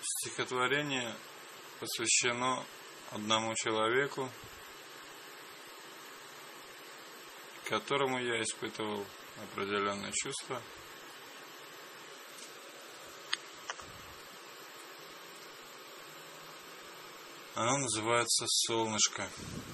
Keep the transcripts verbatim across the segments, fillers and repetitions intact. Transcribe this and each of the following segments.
Стихотворение посвящено одному человеку, к которому я испытывал определенные чувства. Оно называется «Солнышко».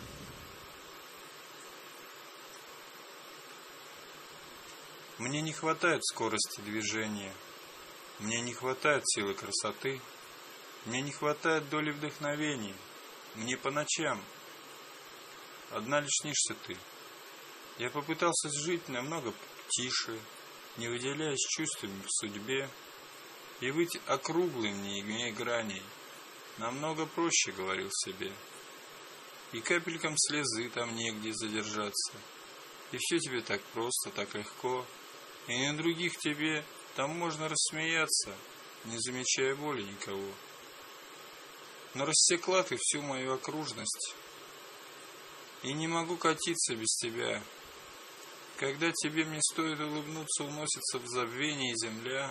Мне не хватает скорости движения, мне не хватает силы красоты, мне не хватает доли вдохновения, мне по ночам одна лишь снишься ты. Я попытался жить намного тише, не выделяясь чувствами в судьбе, и быть округлым, не имея граней. Намного проще, говорил себе. И капелькам слезы там негде задержаться. И все тебе так просто, так легко. И на других тебе там можно рассмеяться, не замечая боли никого. Но рассекла ты всю мою окружность, и не могу катиться без тебя. Когда тебе мне стоит улыбнуться, уносится в забвение земля.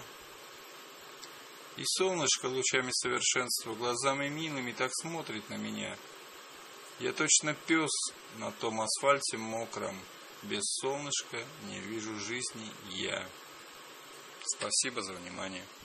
И солнышко лучами совершенства, глазами милыми так смотрит на меня. Я точно пес на том асфальте мокром. Без солнышка не вижу жизни я. Спасибо за внимание.